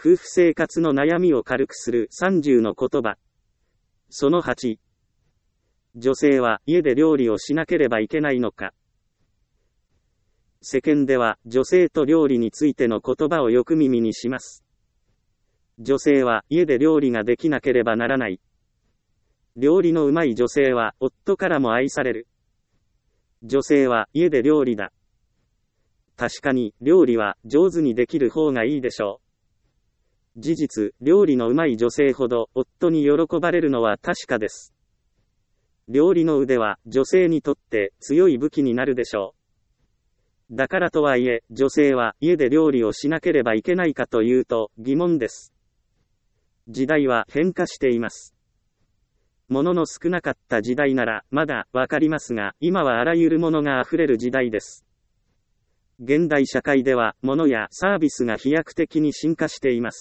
夫婦生活の悩みを軽くする30の言葉。その8。女性は家で料理をしなければいけないのか。世間では女性と料理についての言葉をよく耳にします。女性は家で料理ができなければならない。料理のうまい女性は夫からも愛される。女性は家で料理だ。確かに料理は上手にできる方がいいでしょう。事実、料理のうまい女性ほど夫に喜ばれるのは確かです。料理の腕は女性にとって強い武器になるでしょう。だからとはいえ、女性は家で料理をしなければいけないかというと疑問です。時代は変化しています。物の少なかった時代ならまだわかりますが、今はあらゆるものが溢れる時代です。現代社会では物やサービスが飛躍的に進化しています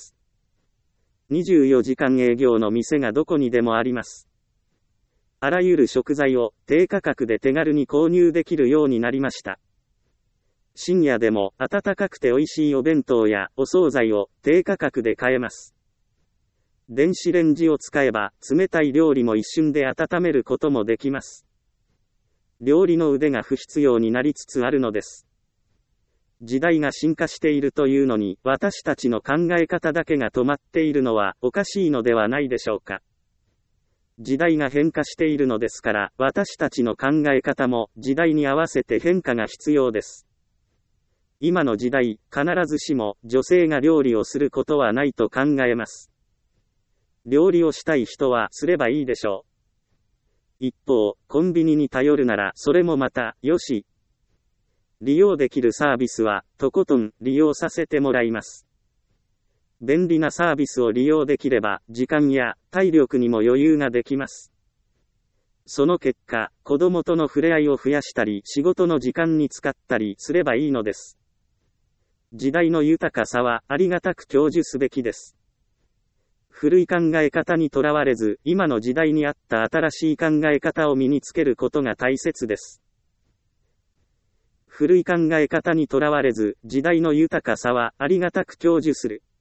。24時間営業の店がどこにでもあります。あらゆる食材を低価格で手軽に購入できるようになりました。深夜でも温かくて美味しいお弁当やお惣菜を低価格で買えます。電子レンジを使えば冷たい料理も一瞬で温めることもできます。料理の腕が不必要になりつつあるのです。時代が進化しているというのに、私たちの考え方だけが止まっているのはおかしいのではないでしょうか。時代が変化しているのですから、私たちの考え方も時代に合わせて変化が必要です。今の時代、必ずしも女性が料理をすることはないと考えます。料理をしたい人はすればいいでしょう。一方、コンビニに頼るならそれもまた、よし。利用できるサービスは、とことん利用させてもらいます。便利なサービスを利用できれば、時間や体力にも余裕ができます。その結果、子供との触れ合いを増やしたり、仕事の時間に使ったりすればいいのです。時代の豊かさはありがたく享受すべきです。古い考え方にとらわれず、今の時代に合った新しい考え方を身につけることが大切です。古い考え方にとらわれず、時代の豊かさはありがたく享受する。